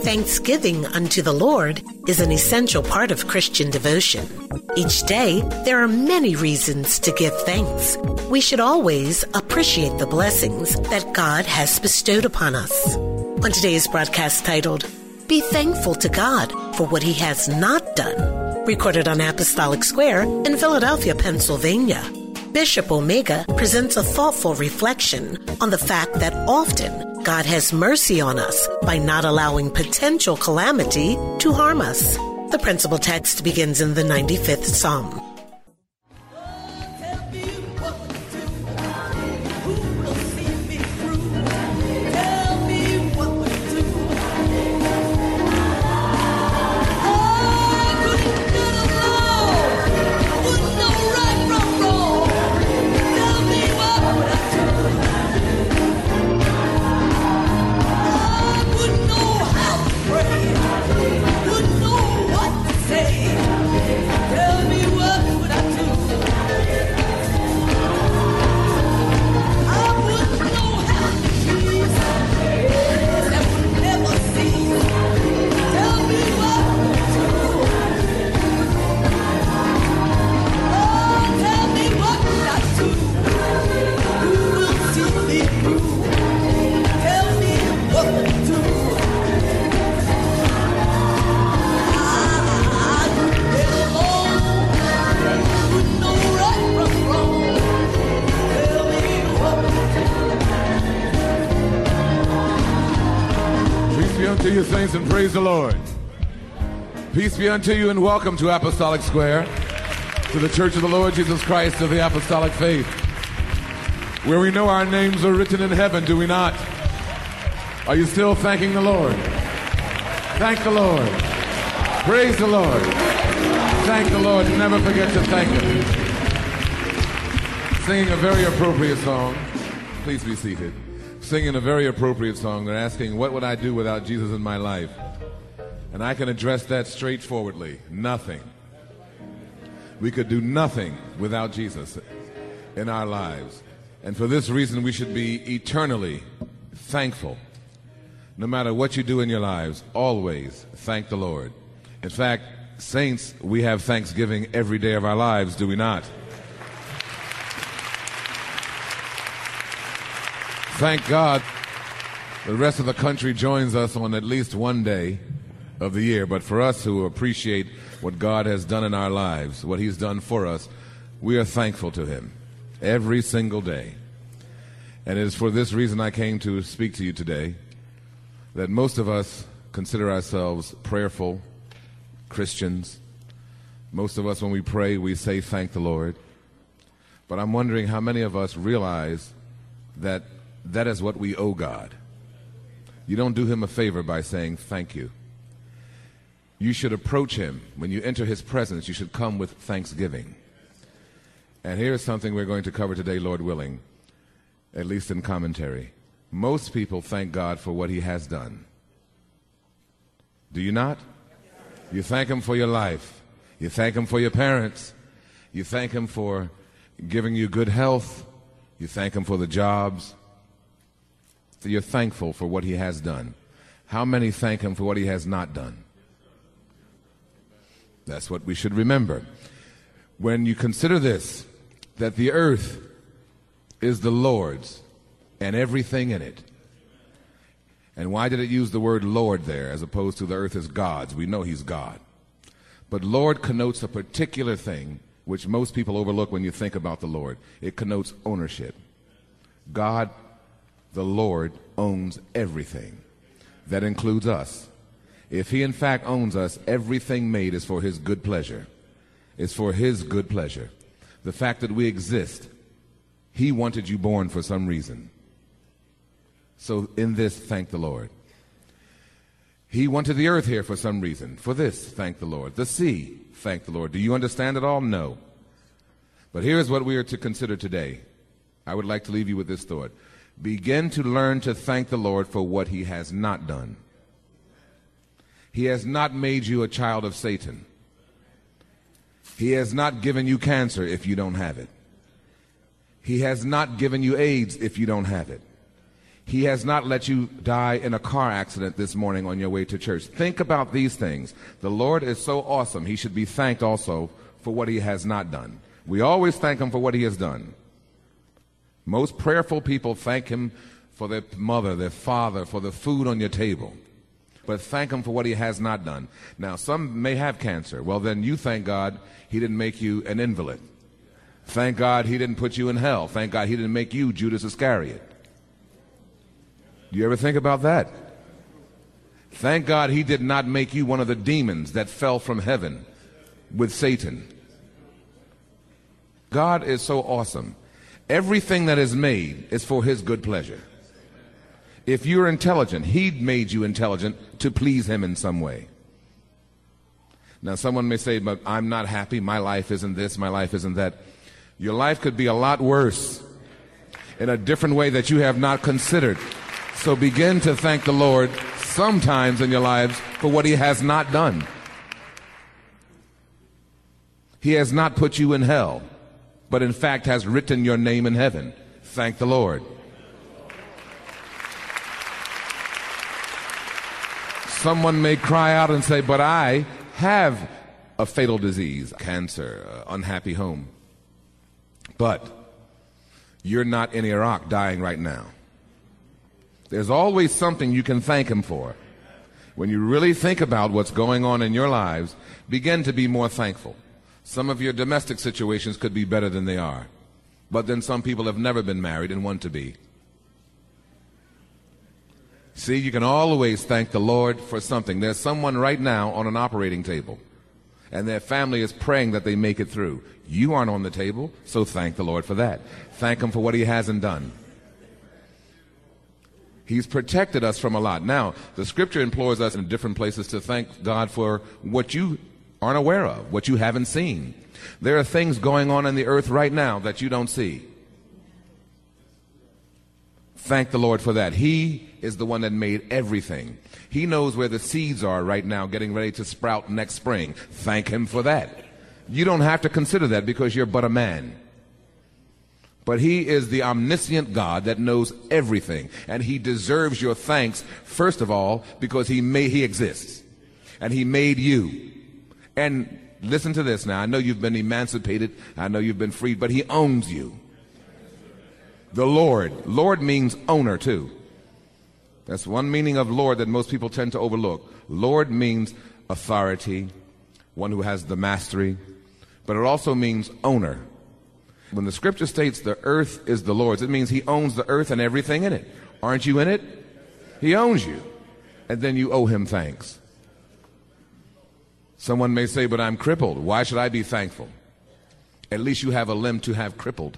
Thanksgiving unto the Lord is an essential part of Christian devotion. Each day, there are many reasons to give thanks. We should always appreciate the blessings that God has bestowed upon us. On today's broadcast titled, Be Thankful to God for What He Has Not Done, recorded on Apostolic Square in Philadelphia, Pennsylvania, Bishop Omega presents a thoughtful reflection on the fact that often God has mercy on us by not allowing potential calamity to harm us. The principal text begins in the 95th Psalm. Unto you, saints, and praise the Lord. Peace be unto you, and welcome to Apostolic Square, to the Church of the Lord Jesus Christ of the Apostolic Faith, where we know our names are written in heaven, do we not? Are you still thanking the Lord? Thank the Lord. Praise the Lord. Thank the Lord. Never forget to thank Him. Singing a very appropriate song. Please be seated. Singing a very appropriate song. They're asking, what would I do without Jesus in my life? And I can address that straightforwardly. Nothing. We could do nothing without Jesus in our lives. And for this reason, we should be eternally thankful. No matter what you do in your lives, always thank the Lord. In fact, saints, we have Thanksgiving every day of our lives, do we not? Thank God the rest of the country joins us on at least one day of the year. But for us who appreciate what God has done in our lives, what He's done for us, we are thankful to Him every single day. And it is for this reason I came to speak to you today, that most of us consider ourselves prayerful Christians. Most of us, when we pray, we say thank the Lord. But I'm wondering how many of us realize that that is what we owe God. You don't do Him a favor by saying thank you. You should approach Him. When you enter His presence, you should come with thanksgiving. And here's something we're going to cover today, Lord willing, at least in commentary. Most people thank God for what He has done. Do you not? You thank Him for your life. You thank Him for your parents. You thank Him for giving you good health. You thank Him for the jobs. You're thankful for what He has done. How many thank Him for what He has not done? That's what we should remember. When you consider this, that the earth is the Lord's and everything in it. And why did it use the word Lord there as opposed to the earth is God's? We know He's God. But Lord connotes a particular thing which most people overlook when you think about the Lord. It connotes ownership. God, the Lord, owns everything. That includes us. If He in fact owns us, everything made is for His good pleasure. It's for His good pleasure. The fact that we exist, He wanted you born for some reason. So in this, thank the Lord. He wanted the earth here for some reason. For this, thank the Lord. The sea, thank the Lord. Do you understand it all? No. But here's what we are to consider today. I would like to leave you with this thought. Begin to learn to thank the Lord for what He has not done. He has not made you a child of Satan. He has not given you cancer if you don't have it. He has not given you AIDS if you don't have it. He has not let you die in a car accident this morning on your way to church. Think about these things. The Lord is so awesome. He should be thanked also for what he has not done. We always thank him for what he has done. Most prayerful people thank him for their mother, their father, for the food on your table. But thank him for what he has not done. Now, some may have cancer. Well, then you thank God he didn't make you an invalid. Thank God he didn't put you in hell. Thank God he didn't make you Judas Iscariot. Do you ever think about that? Thank God he did not make you one of the demons that fell from heaven with Satan. God is so awesome. Everything that is made is for his good pleasure. If you're intelligent, he made you intelligent to please him in some way. Now, someone may say, but I'm not happy. My life isn't this. My life isn't that. Your life could be a lot worse in a different way that you have not considered. So begin to thank the Lord sometimes in your lives for what he has not done. He has not put you in hell, but in fact has written your name in heaven. Thank the Lord. Someone may cry out and say, but I have a fatal disease, cancer, unhappy home. But you're not in Iraq dying right now. There's always something you can thank him for. When you really think about what's going on in your lives, begin to be more thankful. Some of your domestic situations could be better than they are. But then some people have never been married and want to be. See, you can always thank the Lord for something. There's someone right now on an operating table, and their family is praying that they make it through. You aren't on the table, so thank the Lord for that. Thank him for what he hasn't done. He's protected us from a lot. Now, the scripture implores us in different places to thank God for what you aren't aware of, what you haven't seen. There are things going on in the earth right now that you don't see. Thank the Lord for that. He is the one that made everything. He knows where the seeds are right now, getting ready to sprout next spring. Thank him for that. You don't have to consider that because you're but a man. But he is the omniscient God that knows everything. And he deserves your thanks, first of all, because he exists. And he made you. And listen to this now. I know you've been emancipated. I know you've been freed. But he owns you. The Lord. Lord means owner, too. That's one meaning of Lord that most people tend to overlook. Lord means authority, one who has the mastery. But it also means owner. When the scripture states the earth is the Lord's, it means he owns the earth and everything in it. Aren't you in it? He owns you. And then you owe him thanks. Someone may say, but I'm crippled. Why should I be thankful? At least you have a limb to have crippled.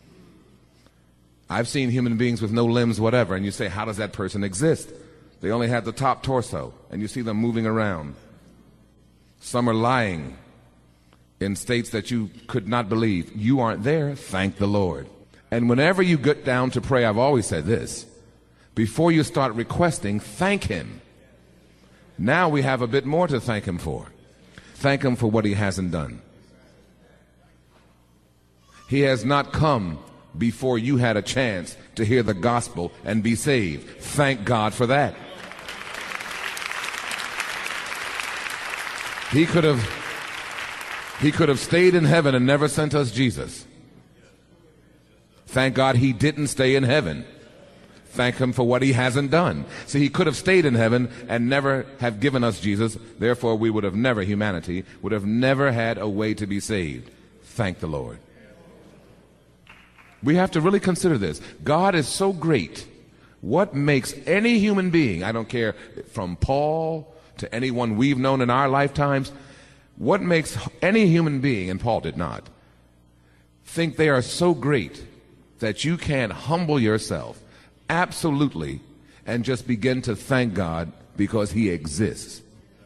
I've seen human beings with no limbs, whatever, and you say, how does that person exist? They only have the top torso, and you see them moving around. Some are lying in states that you could not believe. You aren't there. Thank the Lord. And whenever you get down to pray, I've always said this, before you start requesting, thank him. Now we have a bit more to thank him for. Thank him for what he hasn't done. He has not come before you had a chance to hear the gospel and be saved. Thank God for that. He could have stayed in heaven and never sent us Jesus. Thank God he didn't stay in heaven. Thank him for what he hasn't done. See, he could have stayed in heaven and never have given us Jesus. Therefore, we would have never, humanity, would have never had a way to be saved. Thank the Lord. We have to really consider this. God is so great. What makes any human being, I don't care from Paul to anyone we've known in our lifetimes, what makes any human being, and Paul did not, think they are so great that you can humble yourself absolutely and just begin to thank God because he exists.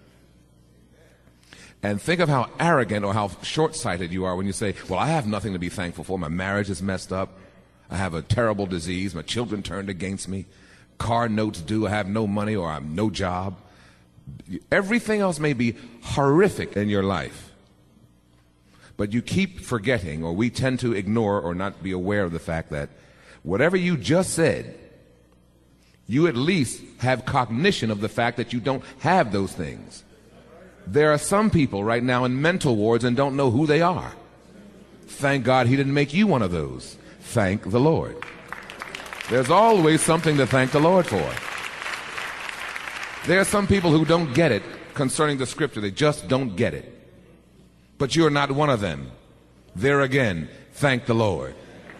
And think of how arrogant or how short-sighted you are when you say, well, I have nothing to be thankful for. My marriage is messed up. I have a terrible disease. My children turned against me. Car notes due. I have no money or I have no job. Everything else may be horrific in your life. But you keep forgetting, or we tend to ignore or not be aware of the fact that whatever you just said You at least have cognition of the fact that you don't have those things. There are some people right now in mental wards and don't know who they are. Thank God he didn't make you one of those. Thank the Lord. There's always something to thank the Lord for. There are some people who don't get it concerning the scripture. They just don't get it. But you're not one of them. There again, thank the Lord.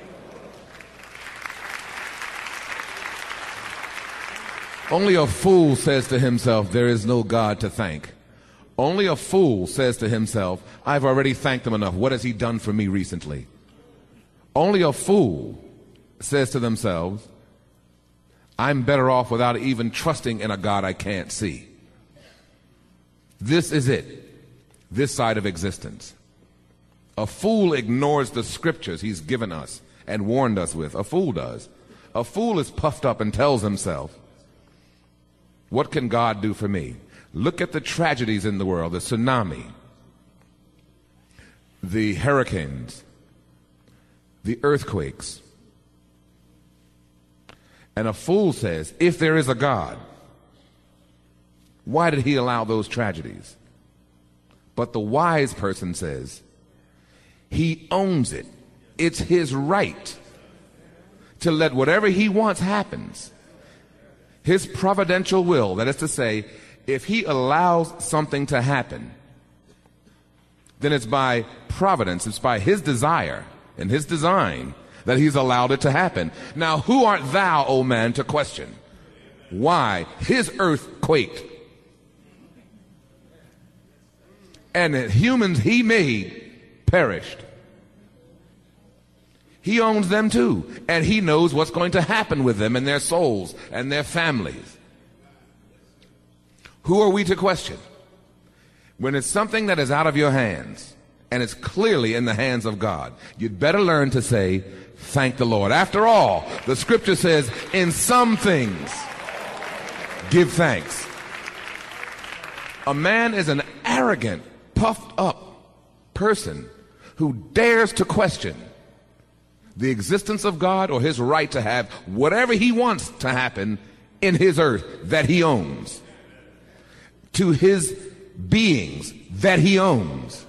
Only a fool says to himself, there is no God to thank. Only a fool says to himself, I've already thanked him enough. What has he done for me recently? Only a fool says to themselves, I'm better off without even trusting in a God I can't see. This is it, this side of existence. A fool ignores the scriptures he's given us and warned us with. A fool does. A fool is puffed up and tells himself, what can God do for me? Look at the tragedies in the world, the tsunami, the hurricanes, the earthquakes. And a fool says, if there is a God, why did he allow those tragedies? But the wise person says, he owns it. It's his right to let whatever he wants happens. His providential will, that is to say, if he allows something to happen, then it's by providence, it's by his desire and his design that he's allowed it to happen. Now, who art thou, O man, to question why his earth quaked? And the humans he made perished. He owns them too, and he knows what's going to happen with them and their souls and their families. Who are we to question? When it's something that is out of your hands and it's clearly in the hands of God, you'd better learn to say, thank the Lord. After all, the scripture says, in some things, give thanks. A man is an arrogant, puffed up person who dares to question the existence of God or his right to have whatever he wants to happen in his earth that he owns, to his beings that he owns.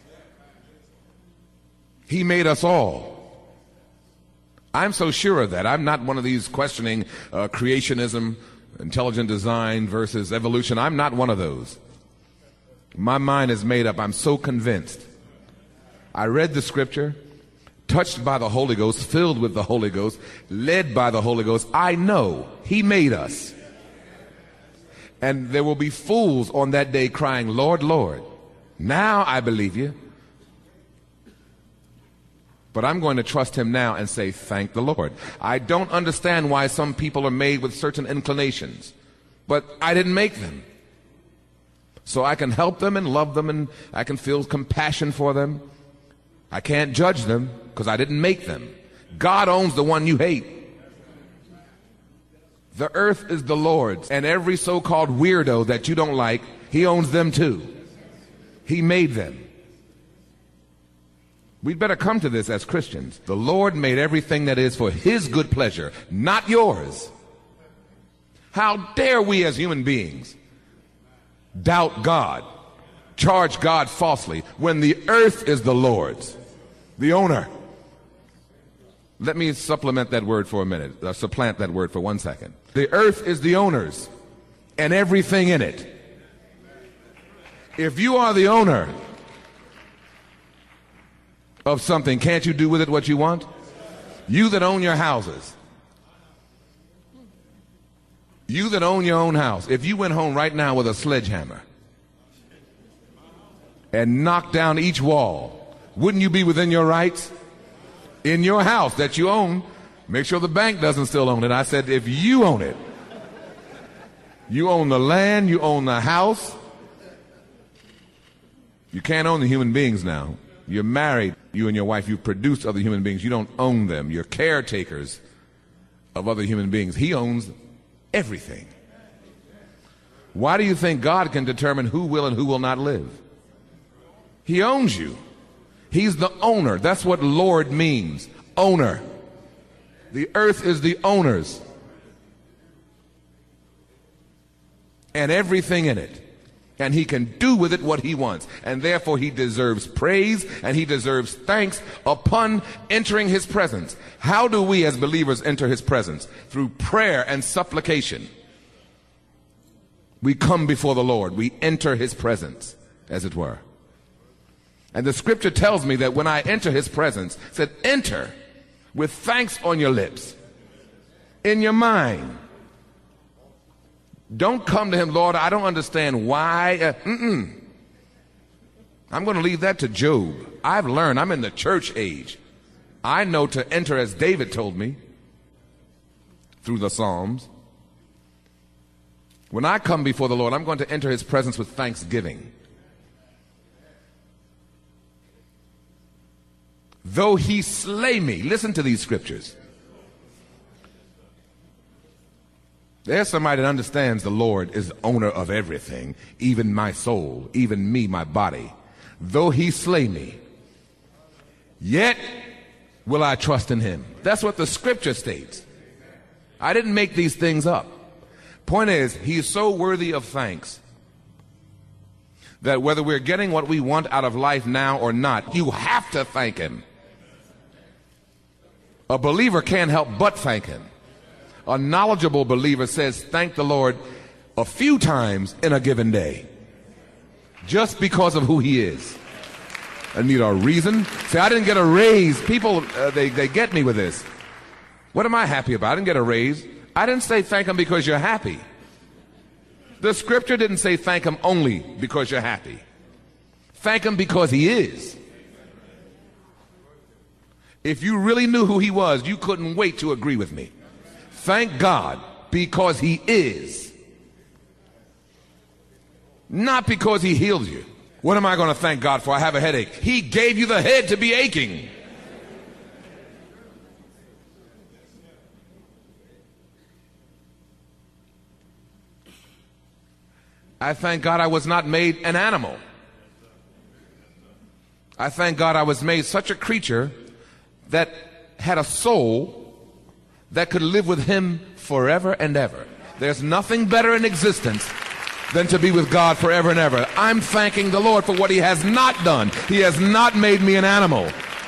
He made us all. I'm so sure of that. I'm not one of these questioning creationism, intelligent design versus evolution. I'm not one of those. My mind is made up. I'm so convinced. I read the scripture, touched by the Holy Ghost, filled with the Holy Ghost, led by the Holy Ghost. I know he made us. And there will be fools on that day crying, Lord, Lord, now I believe you. But I'm going to trust him now and say, thank the Lord. I don't understand why some people are made with certain inclinations, but I didn't make them. So I can help them and love them, and I can feel compassion for them. I can't judge them because I didn't make them. God owns the one you hate. The earth is the Lord's, and every so-called weirdo that you don't like, he owns them too. He made them. We'd better come to this as Christians. The Lord made everything that is for his good pleasure, not yours. How dare we as human beings doubt God, charge God falsely, when the earth is the Lord's, the owner. Let me supplement that word for a minute, supplant that word for 1 second. The earth is the owner's and everything in it. If you are the owner of something, can't you do with it what you want? You that own your houses, you that own your own house, if you went home right now with a sledgehammer and knocked down each wall, wouldn't you be within your rights? In your house that you own, make sure the bank doesn't still own it. I said, if you own it, you own the land, you own the house. You can't own the human beings now. You're married, you and your wife, you produce other human beings. You don't own them. You're caretakers of other human beings. He owns everything. Why do you think God can determine who will and who will not live? He owns you. He's the owner. That's what Lord means. Owner. The earth is the owner's. and everything in it. And he can do with it what he wants. And therefore he deserves praise and he deserves thanks upon entering his presence. How do we as believers enter his presence? Through prayer and supplication. We come before the Lord. We enter his presence, as it were. And the scripture tells me that when I enter his presence, it said, enter with thanks on your lips, in your mind. Don't come to him, Lord, I don't understand why. I'm going to leave that to Job. I've learned, I'm in the church age. I know to enter as David told me through the Psalms. When I come before the Lord, I'm going to enter his presence with thanksgiving. Though he slay me, listen to these scriptures. There's somebody that understands the Lord is owner of everything, even my soul, even me, my body. Though he slay me, yet will I trust in him. That's what the scripture states. I didn't make these things up. Point is, he is so worthy of thanks that whether we're getting what we want out of life now or not, you have to thank him. A believer can't help but thank him. A knowledgeable believer says, thank the Lord a few times in a given day, just because of who he is. I need a reason. Say, I didn't get a raise. People, they get me with this. What am I happy about? I didn't get a raise. I didn't say thank him because you're happy. The scripture didn't say thank him only because you're happy. Thank him because he is. If you really knew who he was, you couldn't wait to agree with me. Thank God because he is. Not because he healed you. What am I going to thank God for? I have a headache. He gave you the head to be aching. I thank God I was not made an animal. I thank God I was made such a creature that had a soul that could live with him forever and ever. There's nothing better in existence than to be with God forever and ever. I'm thanking the Lord for what he has not done. He has not made me an animal.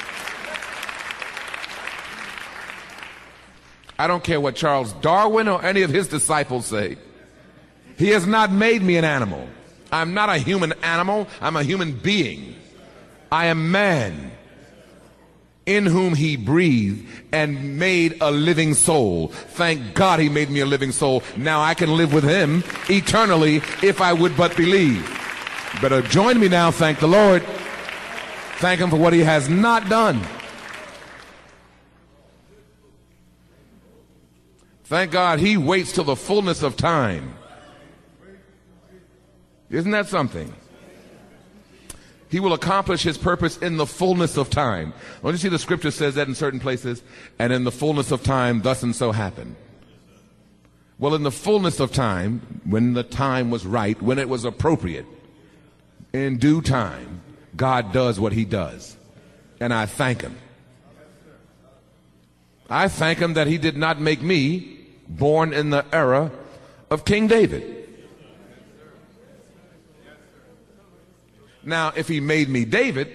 I don't care what Charles Darwin or any of his disciples say. He has not made me an animal. I'm not a human animal. I'm a human being. I am man, in whom he breathed and made a living soul. Thank God he made me a living soul. Now I can live with him eternally if I would but believe. Better join me now, thank the Lord. Thank him for what he has not done. Thank God he waits till the fullness of time. Isn't that something? He will accomplish his purpose in the fullness of time. Don't you see the scripture says that in certain places? And in the fullness of time, thus and so happened. Well, in the fullness of time, when the time was right, when it was appropriate, in due time, God does what he does. And I thank him. I thank him that he did not make me born in the era of King David. Now, if he made me David,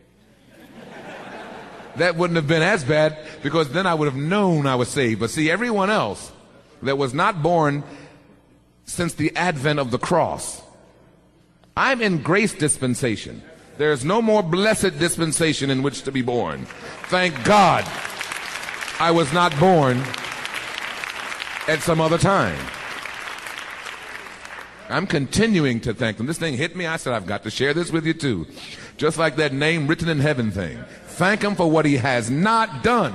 that wouldn't have been as bad, because then I would have known I was saved. But see, everyone else that was not born since the advent of the cross, I'm in grace dispensation. There's no more blessed dispensation in which to be born. Thank God I was not born at some other time. I'm continuing to thank him. This thing hit me. I said, I've got to share this with you too. Just like that name written in heaven thing. Thank him for what he has not done.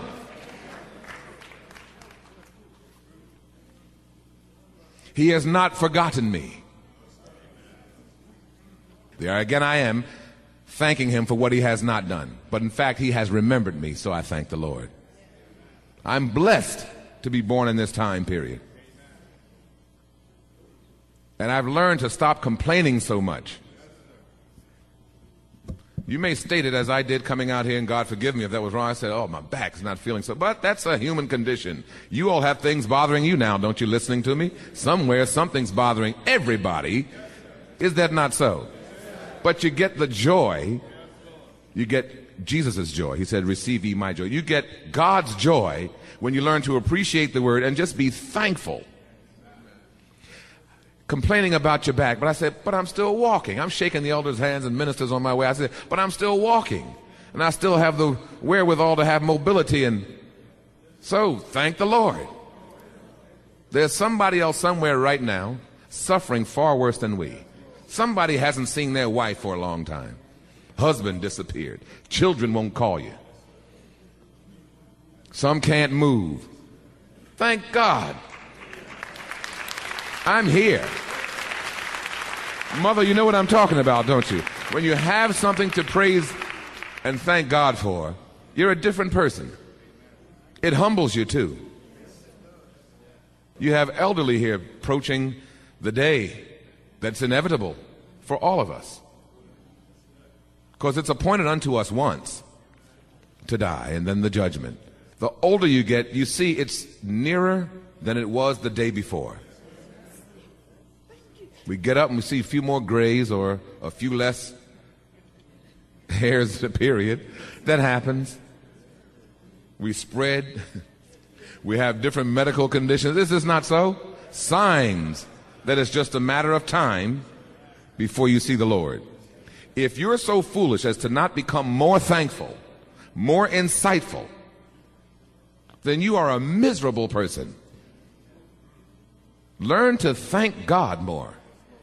He has not forgotten me. There again I am thanking him for what he has not done. But in fact, he has remembered me, so I thank the Lord. I'm blessed to be born in this time period. And I've learned to stop complaining so much. You may state it as I did coming out here, and God forgive me if that was wrong. I said, oh, my back's not feeling so. But that's a human condition. You all have things bothering you now, don't you, listening to me? Somewhere something's bothering everybody. Is that not so? But you get the joy. You get Jesus' joy. He said, receive ye my joy. You get God's joy when you learn to appreciate the word and just be thankful. Complaining about your back, but I said, but I'm still walking. I'm shaking the elders' hands and ministers on my way. I said, but I'm still walking, and I still have the wherewithal to have mobility, and so thank the Lord. There's somebody else somewhere right now suffering far worse than we. Somebody hasn't seen their wife for a long time. Husband disappeared. Children won't call you. Some can't move. Thank God. I'm here. Mother, you know what I'm talking about, don't you? When you have something to praise and thank God for, you're a different person. It humbles you too. You have elderly here approaching the day that's inevitable for all of us. Because it's appointed unto us once to die, and then the judgment. The older you get, you see it's nearer than it was the day before. We get up and we see a few more grays or a few less hairs in a period. That happens. We spread. We have different medical conditions. This is not so. Signs that it's just a matter of time before you see the Lord. If you're so foolish as to not become more thankful, more insightful, then you are a miserable person. Learn to thank God more.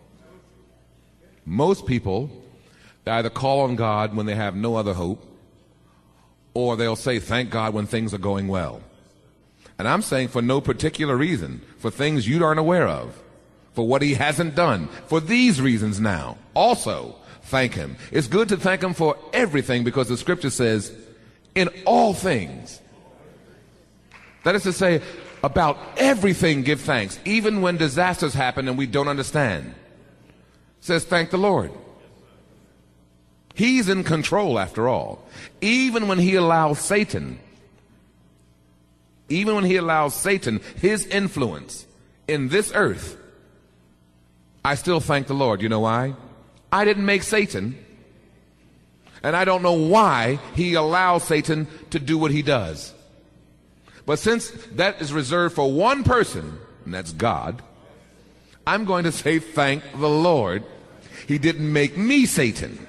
Most people either call on God when they have no other hope, or they'll say thank God when things are going well. And I'm saying for no particular reason, for things you aren't aware of, for what he hasn't done. For these reasons now, also thank him. It's good to thank him for everything, because the scripture says, in all things. That is to say, about everything give thanks, even when disasters happen and we don't understand. It says, thank the Lord. He's in control after all. Even when he allows Satan, his influence in this earth, I still thank the Lord. You know why? I didn't make Satan, and I don't know why he allows Satan to do what he does. But since that is reserved for one person, and that's God, I'm going to say thank the Lord. He didn't make me Satan.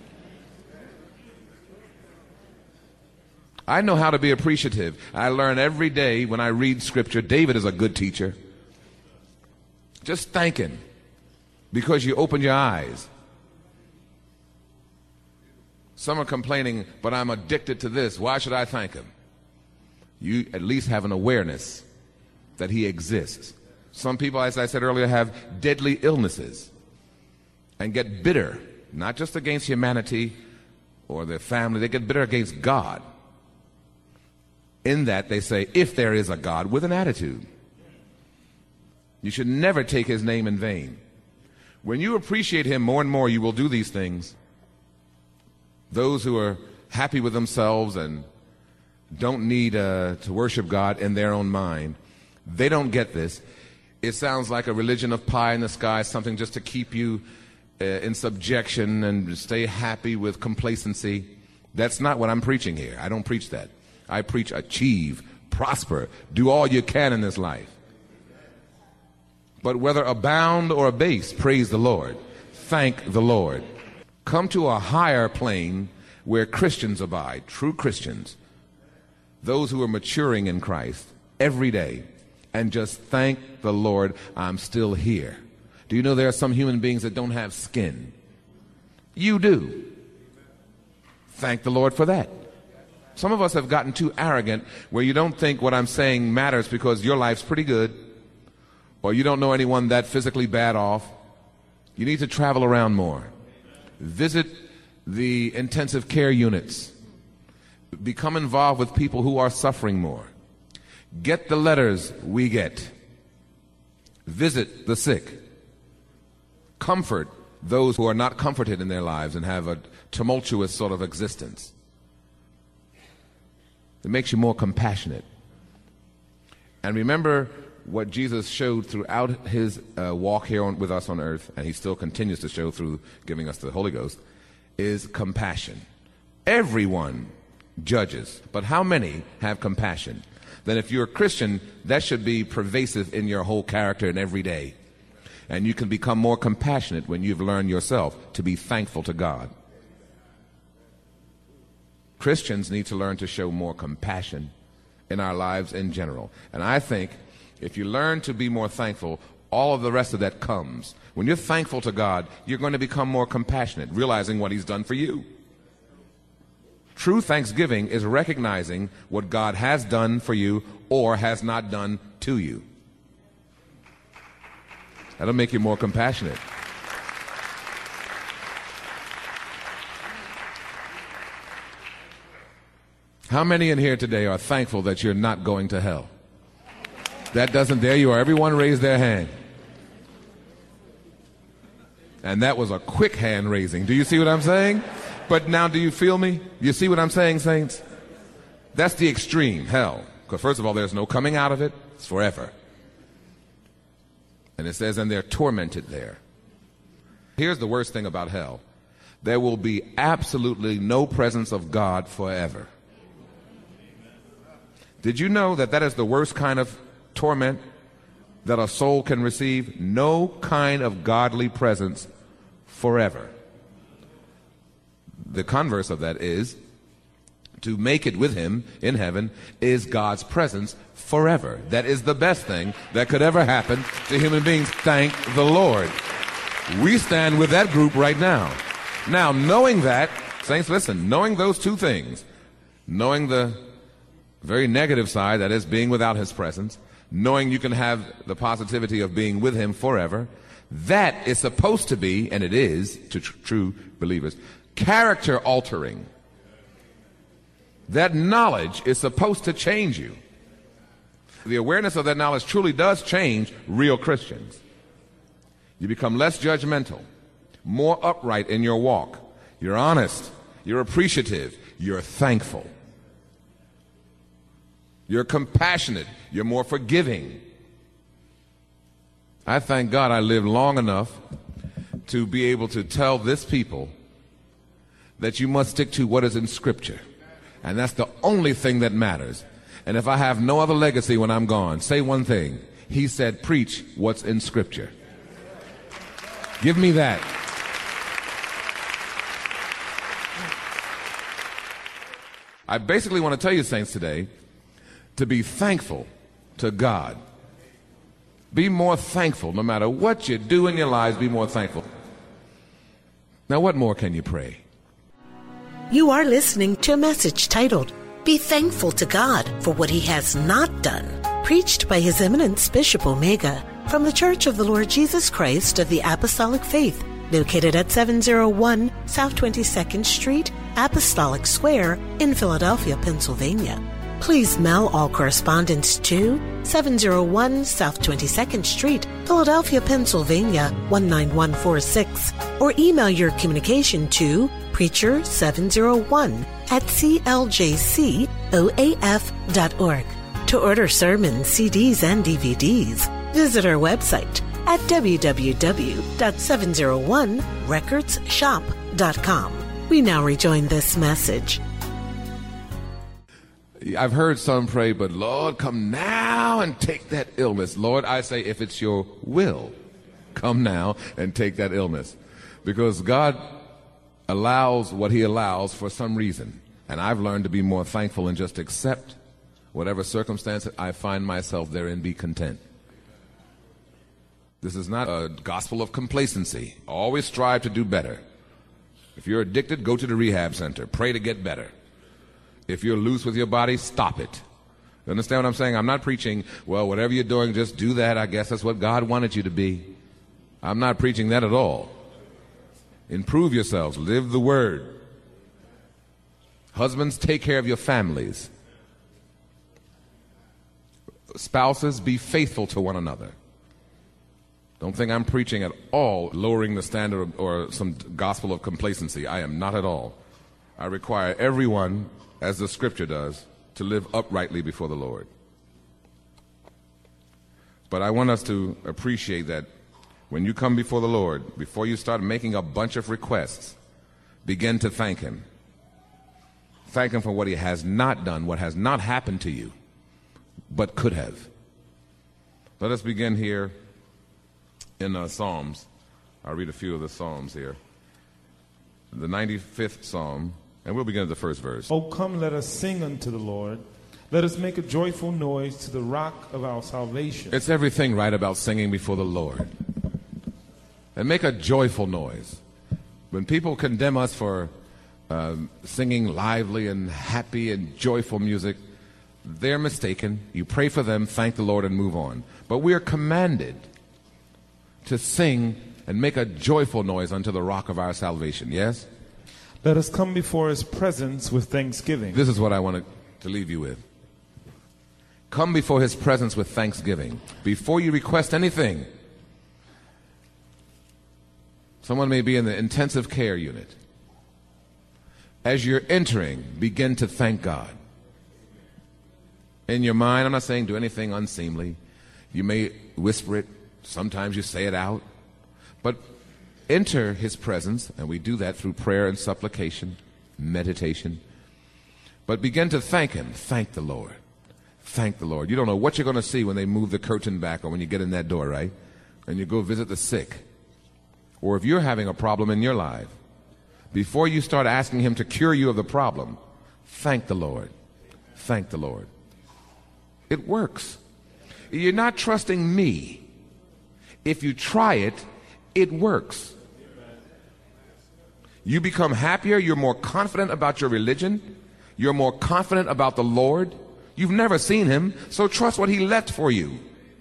I know how to be appreciative. I learn every day when I read scripture. David is a good teacher. Just thank him because you opened your eyes. Some are complaining, but I'm addicted to this. Why should I thank him? You at least have an awareness that he exists. Some people, as I said earlier, have deadly illnesses and get bitter, not just against humanity or their family. They get bitter against God. In that they say, if there is a God, with an attitude. You should never take his name in vain. When you appreciate him more and more, you will do these things. Those who are happy with themselves and don't need to worship God in their own mind, they don't get this. It sounds like a religion of pie in the sky, something just to keep you in subjection and stay happy with complacency. That's not what I'm preaching here. I don't preach that. I preach achieve, prosper, do all you can in this life. But whether abound or abase, praise the Lord. Thank the Lord. Come to a higher plane where Christians abide, true Christians, those who are maturing in Christ every day, and just thank the Lord, I'm still here. Do you know there are some human beings that don't have skin? You do. Thank the Lord for that. Some of us have gotten too arrogant where you don't think what I'm saying matters because your life's pretty good, or you don't know anyone that physically bad off. You need to travel around more. Visit the intensive care units. Become involved with people who are suffering more. Get the letters we get. Visit the sick. Comfort those who are not comforted in their lives and have a tumultuous sort of existence. It makes you more compassionate. And remember what Jesus showed throughout his walk here with us on earth, and he still continues to show through giving us the Holy Ghost, is compassion. Everyone judges, but how many have compassion? Then if you're a Christian, that should be pervasive in your whole character and every day. And you can become more compassionate when you've learned yourself to be thankful to God. Christians need to learn to show more compassion in our lives in general. And I think if you learn to be more thankful, all of the rest of that comes. When you're thankful to God, you're going to become more compassionate, realizing what he's done for you. True thanksgiving is recognizing what God has done for you or has not done to you. That'll make you more compassionate. How many in here today are thankful that you're not going to hell? That doesn't, there you are. Everyone raised their hand. And that was a quick hand raising. Do you see what I'm saying? But now, do you feel me? You see what I'm saying, saints? That's the extreme, hell. Because first of all, there's no coming out of it. It's forever. And it says, and they're tormented there. Here's the worst thing about hell. There will be absolutely no presence of God forever. Did you know that that is the worst kind of torment that a soul can receive? No kind of godly presence forever. The converse of that is to make it with him in heaven is God's presence forever. That is the best thing that could ever happen to human beings. Thank the Lord. We stand with that group right now. Now, knowing that, saints, listen, knowing those two things, knowing the very negative side, that is being without his presence, knowing you can have the positivity of being with him forever, that is supposed to be, and it is to true believers, character altering. That knowledge is supposed to change you. The awareness of that knowledge truly does change real Christians. You become less judgmental, more upright in your walk. You're honest, you're appreciative, you're thankful. You're compassionate, you're more forgiving. I thank God I lived long enough to be able to tell this people that you must stick to what is in Scripture. And that's the only thing that matters. And if I have no other legacy when I'm gone, say one thing. He said, preach what's in Scripture. Give me that. I basically want to tell you, saints, today, to be thankful to God. Be more thankful. No matter what you do in your lives, be more thankful. Now, what more can you pray? You are listening to a message titled, Be Thankful to God for What He Has Not Done, preached by His Eminence Bishop Omega from the Church of the Lord Jesus Christ of the Apostolic Faith, located at 701 South 22nd Street, Apostolic Square in Philadelphia, Pennsylvania. Please mail all correspondence to 701 South 22nd Street, Philadelphia, Pennsylvania 19146, or email your communication to preacher701@cljcoaf.org. To order sermons, CDs, and DVDs, visit our website at www.701recordsshop.com. We now rejoin this message. I've heard some pray, but Lord, come now and take that illness. Lord, I say, if it's your will, come now and take that illness. Because God allows what he allows for some reason. And I've learned to be more thankful and just accept whatever circumstance I find myself therein, be content. This is not a gospel of complacency. Always strive to do better. If you're addicted, go to the rehab center. Pray to get better. If you're loose with your body, stop it. You understand what I'm saying? I'm not preaching, well, whatever you're doing, just do that. I guess that's what God wanted you to be. I'm not preaching that at all. Improve yourselves. Live the word. Husbands, take care of your families. Spouses, be faithful to one another. Don't think I'm preaching at all lowering the standard or some gospel of complacency. I am not at all. I require everyone, as the Scripture does, to live uprightly before the Lord. But I want us to appreciate that when you come before the Lord, before you start making a bunch of requests, begin to thank Him. Thank Him for what He has not done, what has not happened to you, but could have. Let us begin here in Psalms. I'll read a few of the Psalms here. The 95th Psalm, and we'll begin at the first verse. Oh, come, let us sing unto the Lord. Let us make a joyful noise to the rock of our salvation. It's everything right about singing before the Lord. And make a joyful noise. When people condemn us for singing lively and happy and joyful music, they're mistaken. You pray for them, thank the Lord, and move on. But we are commanded to sing and make a joyful noise unto the rock of our salvation. Yes? Let us come before His presence with thanksgiving. This is what I want to leave you with. Come before His presence with thanksgiving. Before you request anything, someone may be in the intensive care unit. As you're entering, begin to thank God. In your mind, I'm not saying do anything unseemly. You may whisper it. Sometimes you say it out. But enter His presence, and we do that through prayer and supplication, meditation. But begin to thank Him. Thank the Lord. Thank the Lord. You don't know what you're going to see when they move the curtain back or when you get in that door, right? And you go visit the sick. Or if you're having a problem in your life, before you start asking Him to cure you of the problem, thank the Lord. Thank the Lord. It works. You're not trusting me. If you try it, it works. You become happier. You're more confident about your religion. You're more confident about the Lord. You've never seen Him, so trust what He left for you.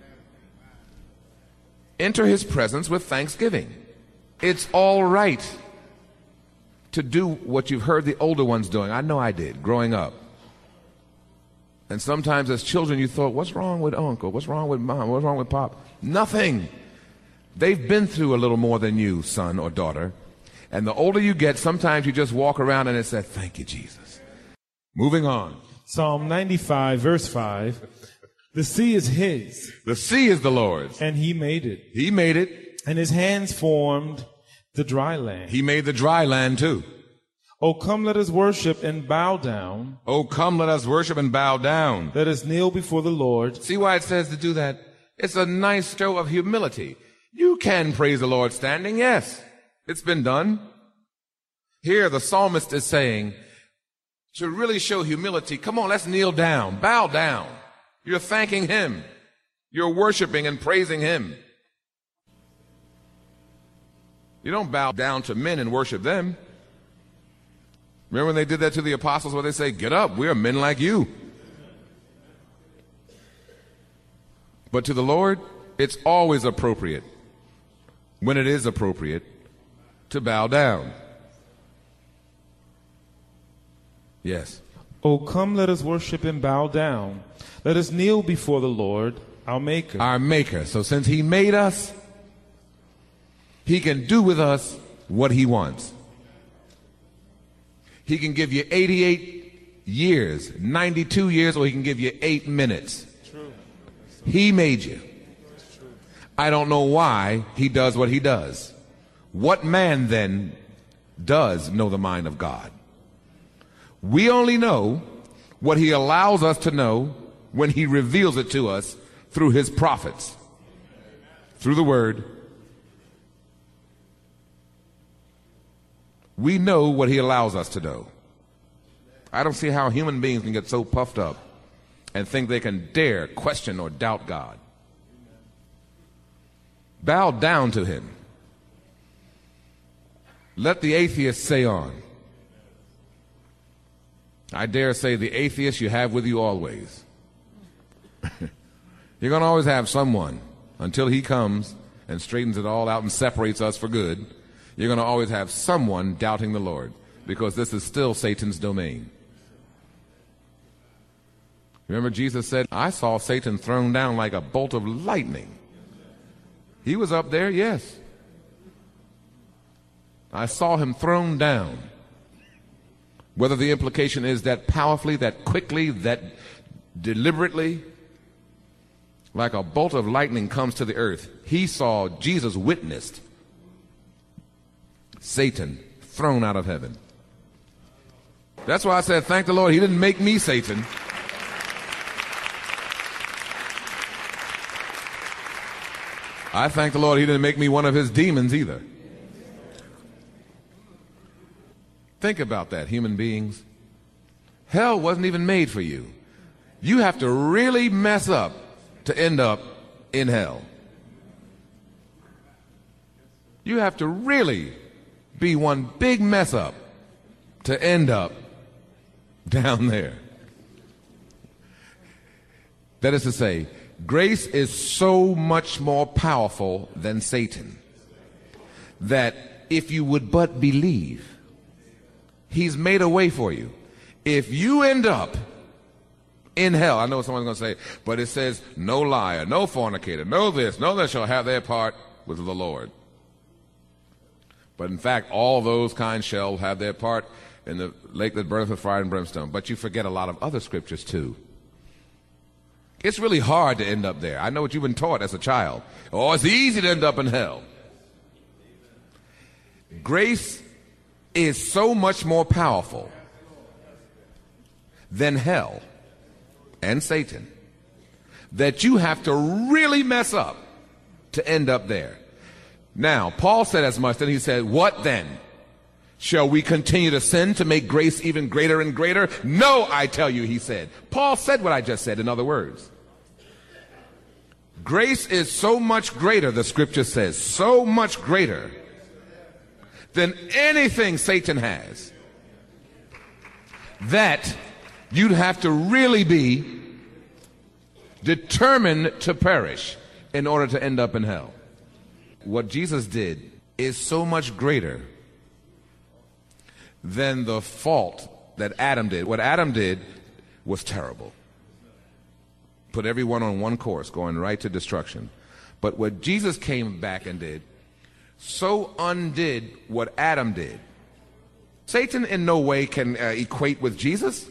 Enter His presence with thanksgiving. It's all right to do what you've heard the older ones doing. I know I did growing up. And sometimes as children you thought, what's wrong with Uncle? What's wrong with Mom? What's wrong with Pop? Nothing. They've been through a little more than you, son or daughter. And the older you get, sometimes you just walk around and it says, thank you, Jesus. Moving on. Psalm 95, verse 5. The sea is His. The sea is the Lord's. And He made it. He made it. And His hands formed the dry land. He made the dry land too. Oh, come, let us worship and bow down. Oh, come, let us worship and bow down. Let us kneel before the Lord. See why it says to do that? It's a nice show of humility. You can praise the Lord standing, yes. It's been done. Here the psalmist is saying, to really show humility, come on, let's kneel down, bow down. You're thanking Him. You're worshiping and praising Him. You don't bow down to men and worship them. Remember when they did that to the apostles where they say, get up, we're men like you. But to the Lord, it's always appropriate, when it is appropriate, to bow down. Yes. Oh, come, let us worship and bow down. Let us kneel before the Lord, our Maker. Our Maker. So since He made us, He can do with us what He wants. He can give you 88 years, 92 years, or He can give you 8 minutes. True. He made you. I don't know why He does what He does. What man then does know the mind of God? We only know what He allows us to know when He reveals it to us through His prophets, through the Word. We know what He allows us to know. I don't see how human beings can get so puffed up and think they can dare question or doubt God. Bow down to Him. Let the atheist say on. I dare say the atheist you have with you always. You're going to always have someone until He comes and straightens it all out and separates us for good. You're going to always have someone doubting the Lord, because this is still Satan's domain. Remember Jesus said, I saw Satan thrown down like a bolt of lightning. He was up there, yes. I saw him thrown down. Whether the implication is that powerfully, that quickly, that deliberately, like a bolt of lightning comes to the earth, he saw, Jesus witnessed Satan thrown out of heaven. That's why I said, thank the Lord, he didn't make me Satan. I thank the Lord he didn't make me one of his demons either. Think about that, human beings. Hell wasn't even made for you. You have to really mess up to end up in hell. You have to really be one big mess up to end up down there. That is to say, grace is so much more powerful than Satan that if you would but believe, he's made a way for you. If you end up in hell, I know someone's going to say, but it says no liar, no fornicator, no this, no that shall have their part with the Lord. But in fact, all those kinds shall have their part in the lake that burneth with fire and brimstone. But you forget a lot of other scriptures too. It's really hard to end up there. I know what you've been taught as a child. Oh, it's easy to end up in hell. Grace is so much more powerful than hell and Satan that you have to really mess up to end up there. Now, Paul said as much, then he said, what then? Shall we continue to sin to make grace even greater and greater? No, I tell you, he said. Paul said what I just said, in other words. Grace is so much greater, the scripture says, so much greater than anything Satan has, that you'd have to really be determined to perish in order to end up in hell. What Jesus did is so much greater than the fault that Adam did. What Adam did was terrible. Put everyone on one course, going right to destruction. But what Jesus came back and did so undid what Adam did. Satan in no way can equate with Jesus.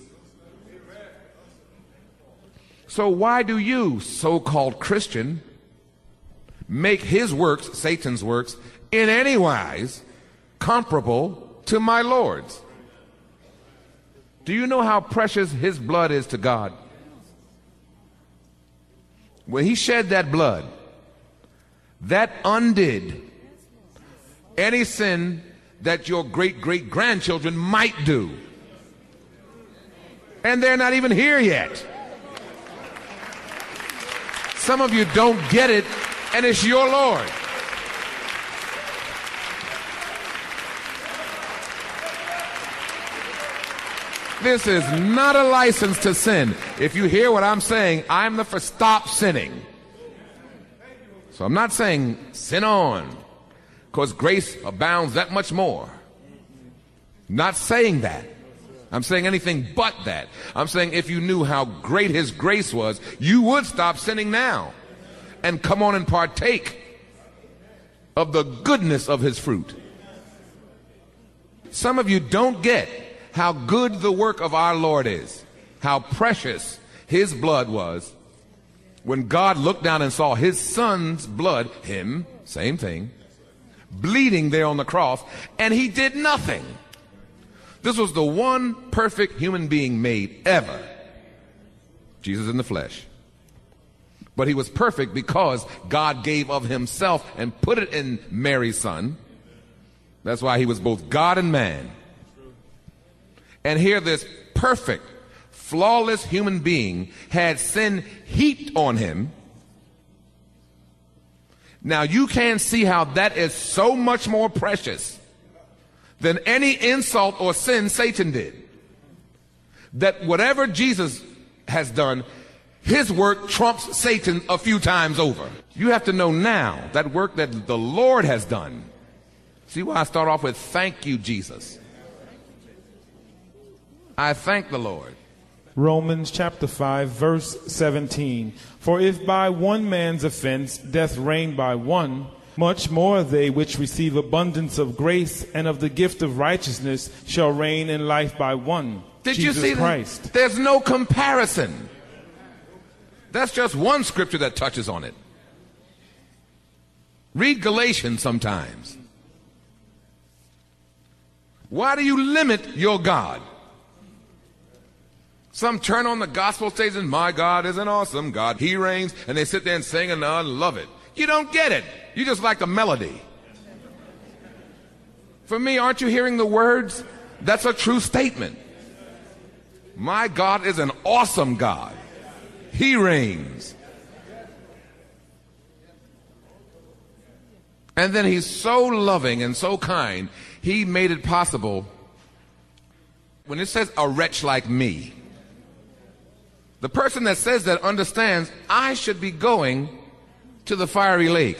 So why do you, so-called Christian, make his works, Satan's works, in any wise comparable to my Lord's? Do you know how precious his blood is to God? When he shed that blood, that undid any sin that your great-great-grandchildren might do. And they're not even here yet. Some of you don't get it, and it's your Lord. This is not a license to sin. If you hear what I'm saying, I'm the for stop sinning. So I'm not saying sin on, because grace abounds that much more. Not saying that. I'm saying anything but that. I'm saying if you knew how great his grace was, you would stop sinning now and come on and partake of the goodness of his fruit. Some of you don't get how good the work of our Lord is, how precious his blood was. When God looked down and saw his son's blood, him, same thing, bleeding there on the cross, and he did nothing. This was the one perfect human being made ever. Jesus in the flesh. But he was perfect because God gave of himself and put it in Mary's son. That's why he was both God and man. And here this perfect, flawless human being had sin heaped on him. Now you can see how that is so much more precious than any insult or sin Satan did. That whatever Jesus has done, his work trumps Satan a few times over. You have to know now that work that the Lord has done. See why I start off with thank you, Jesus. I thank the Lord Romans chapter 5, verse 17. For if by one man's offense death reigned by one, much more they which receive abundance of grace and of the gift of righteousness shall reign in life by one, Did Jesus you see Christ. That? There's no comparison. That's just one scripture that touches on it. Read Galatians sometimes. Why do you limit your God? Some turn on the gospel stage and my God is an awesome God. He reigns, and they sit there and sing and love it. You don't get it. You just like the melody. For me, aren't you hearing the words? That's a true statement. My God is an awesome God. He reigns. And then he's so loving and so kind, he made it possible. When it says a wretch like me, the person that says that understands I should be going to the fiery lake.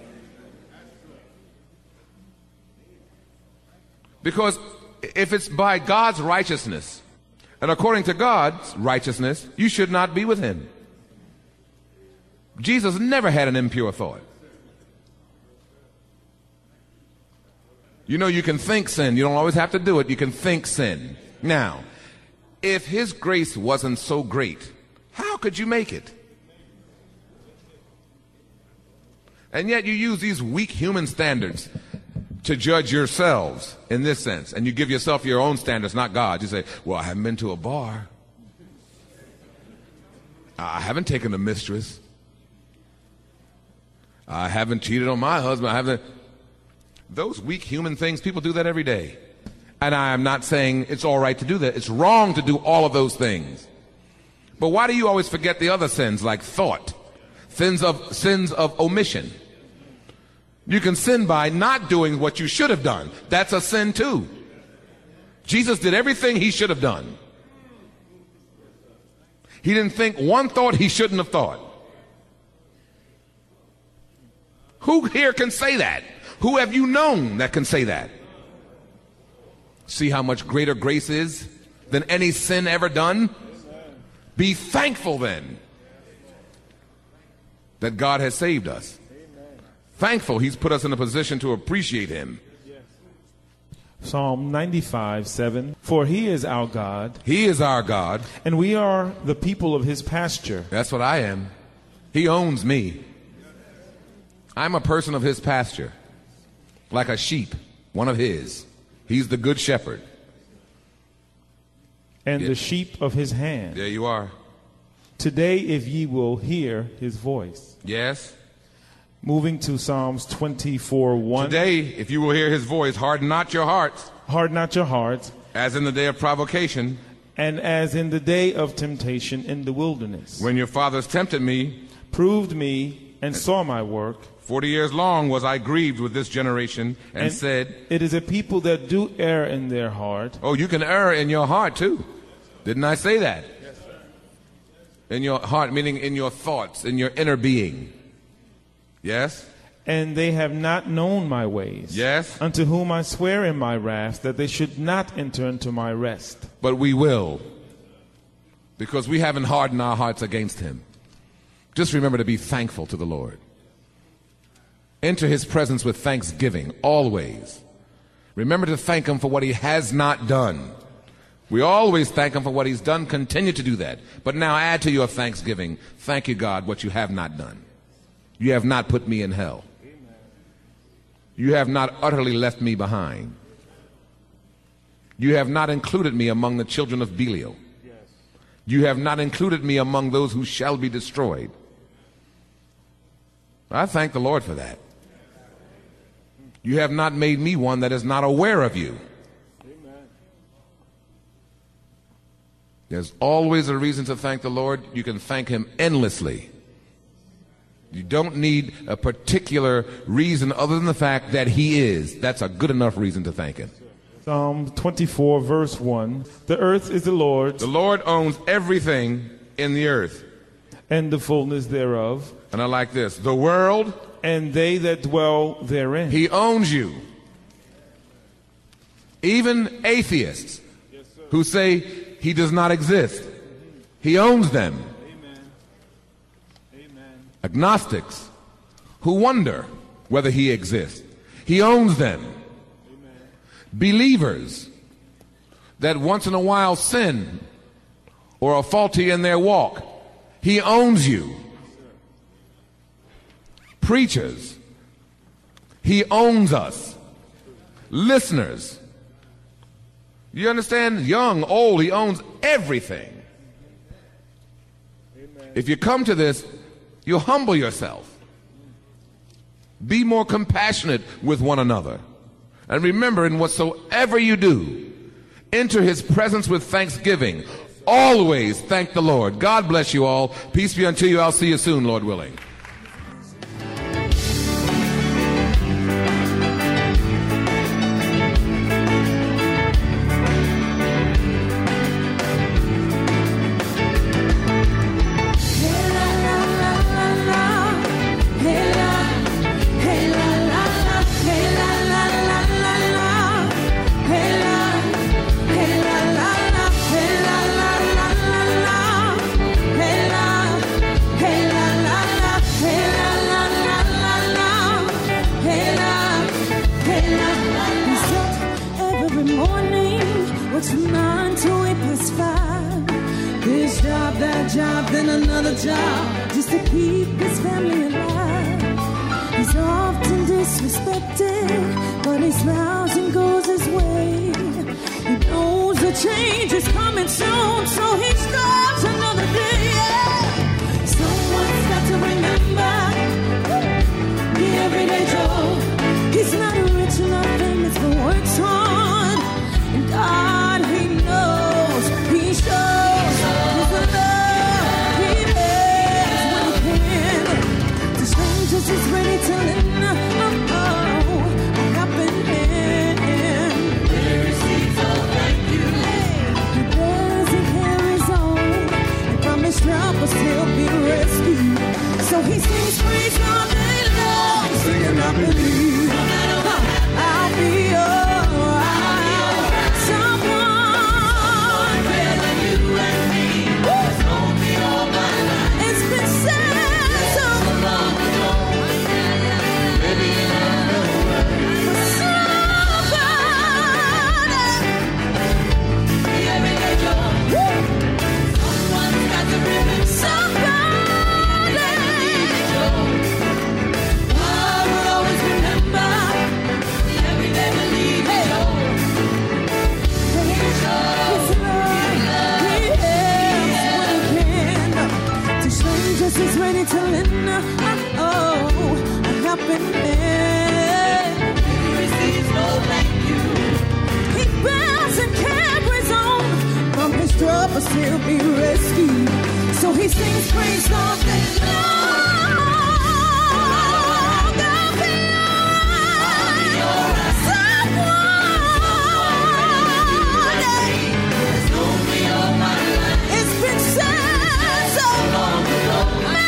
Because if it's by God's righteousness, and according to God's righteousness, you should not be with him. Jesus never had an impure thought. You know, you can think sin. You don't always have to do it. You can think sin. Now, if his grace wasn't so great, how could you make it? And yet you use these weak human standards to judge yourselves in this sense. And you give yourself your own standards, not God. You say, well, I haven't been to a bar. I haven't taken a mistress. I haven't cheated on my husband. I haven't. Those weak human things, people do that every day. And I am not saying it's all right to do that. It's wrong to do all of those things. But why do you always forget the other sins, like thought, sins of omission? You can sin by not doing what you should have done. That's a sin too. Jesus did everything he should have done. He didn't think one thought he shouldn't have thought. Who here can say that? Who have you known that can say that? See how much greater grace is than any sin ever done? Be thankful then that God has saved us. Thankful he's put us in a position to appreciate him. Psalm 95:7. For he is our God. He is our God. And we are the people of his pasture. That's what I am. He owns me. I'm a person of his pasture. Like a sheep, one of his. He's the good shepherd. And the sheep of his hand. There you are. Today, if ye will hear his voice. Yes. Moving to Psalms 24:1. Today, if you will hear his voice, harden not your hearts. Harden not your hearts. As in the day of provocation. And as in the day of temptation in the wilderness. When your fathers tempted me. Proved me and saw my work. 40 years long was I grieved with this generation and said, it is a people that do err in their heart. Oh, you can err in your heart too. Didn't I say that? Yes, sir. In your heart, meaning in your thoughts, in your inner being. Yes? And they have not known my ways. Yes? Unto whom I swear in my wrath that they should not enter into my rest. But we will. Because we haven't hardened our hearts against him. Just remember to be thankful to the Lord. Enter his presence with thanksgiving, always. Remember to thank him for what he has not done. We always thank him for what he's done. Continue to do that. But now add to your thanksgiving, thank you, God, what you have not done. You have not put me in hell. You have not utterly left me behind. You have not included me among the children of Belial. You have not included me among those who shall be destroyed. I thank the Lord for that. You have not made me one that is not aware of you. There's always a reason to thank the Lord. You can thank him endlessly. You don't need a particular reason other than the fact that he is. That's a good enough reason to thank him. Psalm 24, verse 1. The earth is the Lord's. The Lord owns everything in the earth. And the fullness thereof. And I like this. The world. And they that dwell therein. He owns you. Even atheists who say he does not exist. He owns them. Amen. Amen. Agnostics who wonder whether he exists. He owns them. Amen. Believers that once in a while sin or are faulty in their walk. He owns you. Preachers, he owns us. Listeners, you understand? Young, old, he owns everything. Amen. If you come to this, you humble yourself. Be more compassionate with one another. And remember, in whatsoever you do, enter his presence with thanksgiving. Always thank the Lord. God bless you all. Peace be unto you. I'll see you soon, Lord willing. Just to keep his family alive. He's often disrespected, but he smiles and goes his way. He knows the change is coming soon, so he strives another day. Yeah. Someone's got to remember the everyday Joe. He's not rich or not famous, but works hard. And God, he knows, he shows his love. Just is ready to lend. I happen in. He receives all thank you. He doesn't carry his own. And from his troubles he'll be rescued. So he sings praise all day long, singing I believe. No matter what happens, I'll be alright. Someone better than you and me has known me all my life. It's been said so long. He's ready to lend. I happen in. He receives no thank you. He bears and carries on. From his troubles he'll be rescued. So he sings praise all day long. I'll be alright. Someone has known me all my life. It's been said so long ago.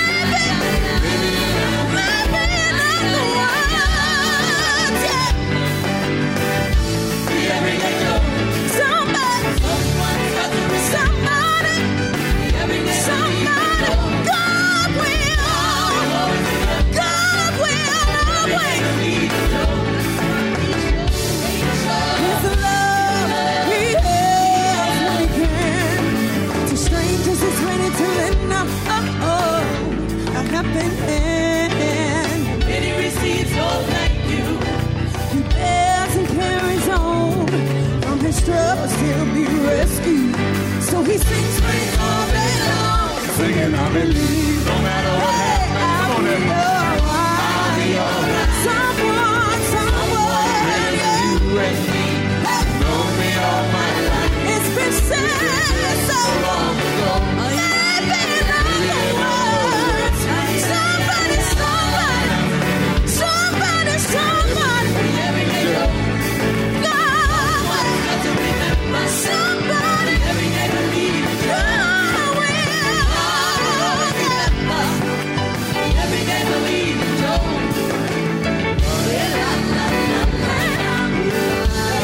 And he receives no thank you. He bears and carries on. From his troubles he'll be rescued. So he sings praise all day long, singing I believe. No matter what happens, I'll be alright. Someone better than you and me has known me all my life. It's been said so long ago.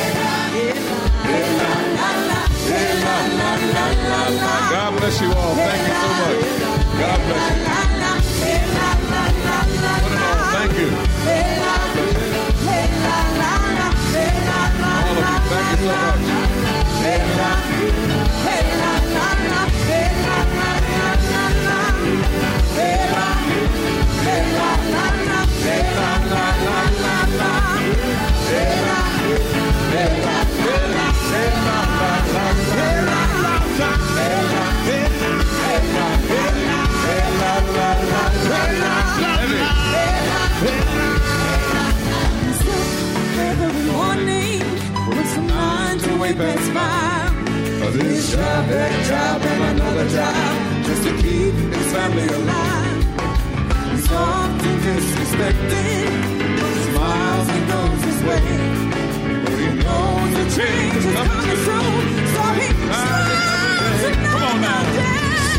God bless you all. Every morning, with some mind to wait past five. This job, that job, and another job, just to keep his family alive. He's often disrespected, but he smiles and goes his way. But he knows the change is coming soon, so he smiles another day.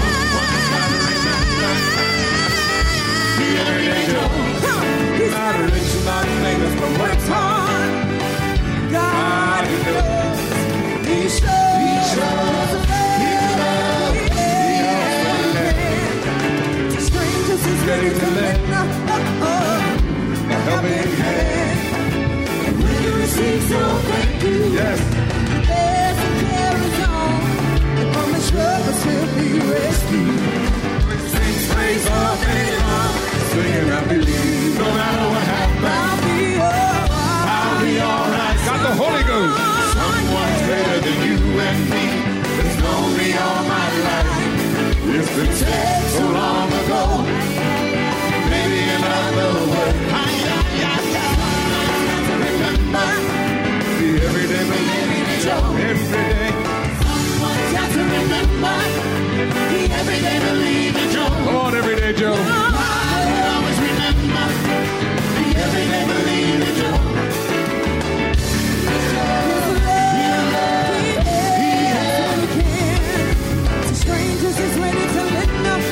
He's not rich, not famous, but works hard. God, he does. He shows the love. To strangers, he's ready to lend a helping hand. And when you receive, so thank you. Yes. There's a carries on, and from the struggles he'll be rescued. Sing praise all day long, singing I believe. No matter what happens, I'll be alright. I'll be alright. Got the Holy Ghost. Someone's better than you and me. It's known me all my life. It's been said so long ago. Maybe another word. Remember the everyday believing Joe. Every day. Someone's got to remember the everyday believing Joe. Come on, everyday Joe. Always remember the everyday believing Joe. Strangers is ready to lift up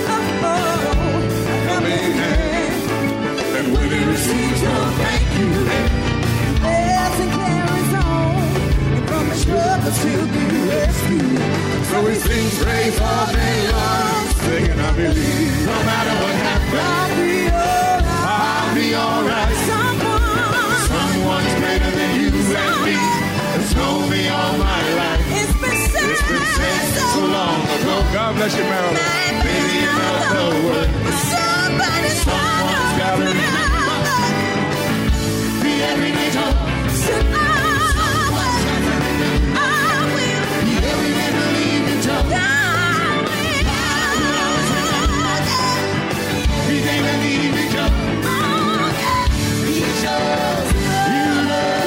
and when he receives your thank you, bears and carries on, and from the struggles he'll be rescued. So he sings praise all day long, singing I believe. No matter what happens, I'll be alright. Someone's greater than you and me. It's known me all my life. It's been said so long ago. God bless you, Marilyn. Maybe another word. Someone's got to remember the everyday Joe. I will. The everyday believing Joe. I will always remember the everyday believing Joe. He shows you love.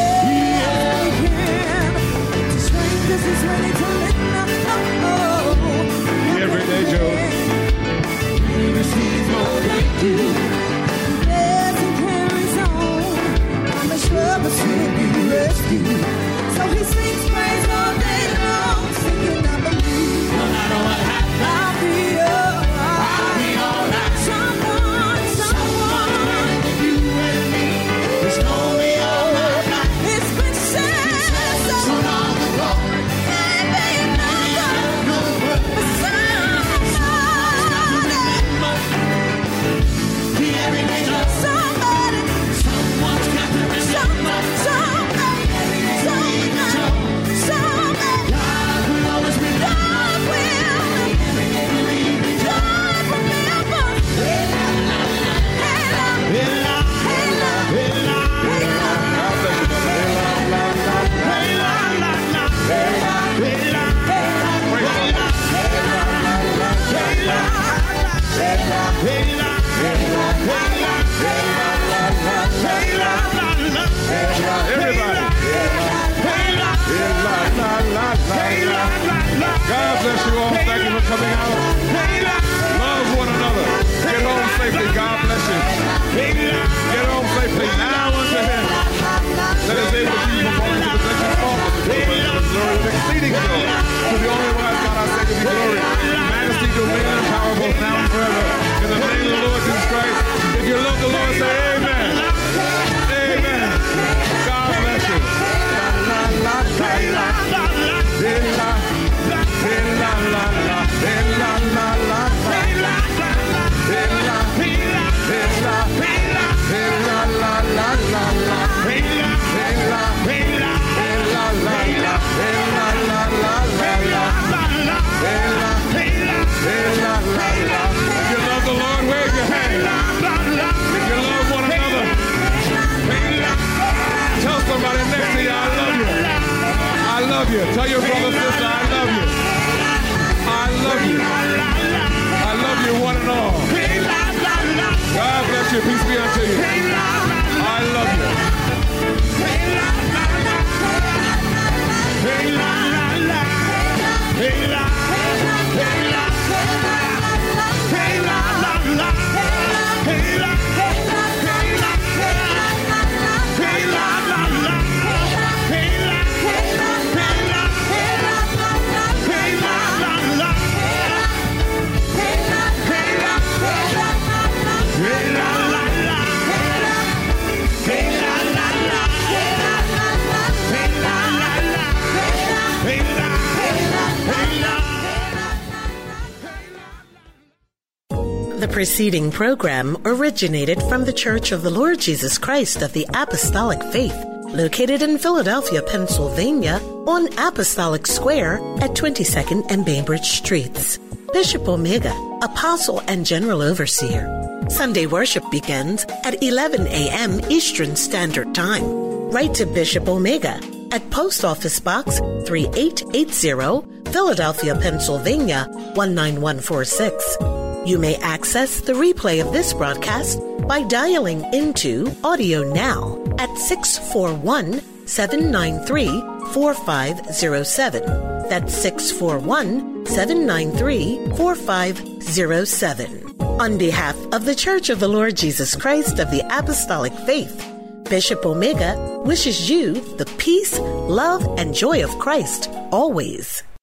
Strangers is ready to lift up. Everyday Joe. He receives more thank you. Bears and carries on. On the struggles he'll be rescued. So he sings praise all day long, singing I believe. No matter what happens, I'll be alright. I'll be alright. Someone, you and me. It's known me all my life. It's been said so long ago. And they know but the everyday Joe. Someone's got to remember. God will always remember. God remember. God bless you all. Thank you for coming out. Love one another. Get home safely. God bless you. Get home safely. Now unto him that is able to keep performing to the blessing of the glory of exceeding joy. To the only wise God, our Savior, be glory, majesty, dominion, and power, both now and forever. In the name of the Lord Jesus Christ. If you love the Lord, say amen. Amen. God bless you. La la la la you. Tell your brother, sister, I love you. I love you. I love you one and all. God bless you. Peace be unto you. I love you. The preceding program originated from the Church of the Lord Jesus Christ of the Apostolic Faith, located in Philadelphia, Pennsylvania, on Apostolic Square at 22nd and Bainbridge Streets. Bishop Omega, Apostle and General Overseer. Sunday worship begins at 11 a.m. Eastern Standard Time. Write to Bishop Omega at Post Office Box 3880, Philadelphia, Pennsylvania 19146. You may access the replay of this broadcast by dialing into Audio Now at 641-793-4507. That's 641-793-4507. On behalf of the Church of the Lord Jesus Christ of the Apostolic Faith, Bishop Omega wishes you the peace, love, and joy of Christ always.